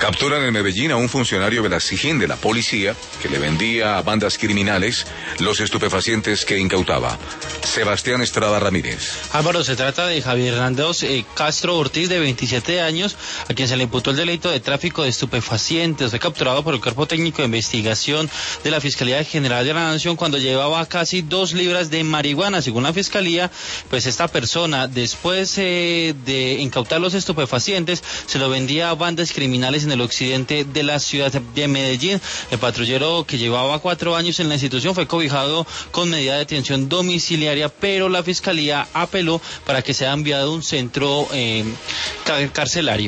Capturan en Medellín a un funcionario de la SIJIN de la policía que le vendía a bandas criminales los estupefacientes que incautaba. Sebastián Estrada Ramírez. Álvaro, se trata de Javier Hernández Castro Ortiz, de 27 años, a quien se le imputó el delito de tráfico de estupefacientes. Fue capturado por el Cuerpo Técnico de Investigación de la Fiscalía General de la Nación cuando llevaba casi 2 libras de marihuana. Según la Fiscalía, pues esta persona, después de incautar los estupefacientes, se lo vendía a bandas criminales en el occidente de la ciudad de Medellín. El patrullero, que llevaba 4 años en la institución, fue cobijado con medida de detención domiciliaria, pero la Fiscalía apeló para que sea enviado a un centro carcelario.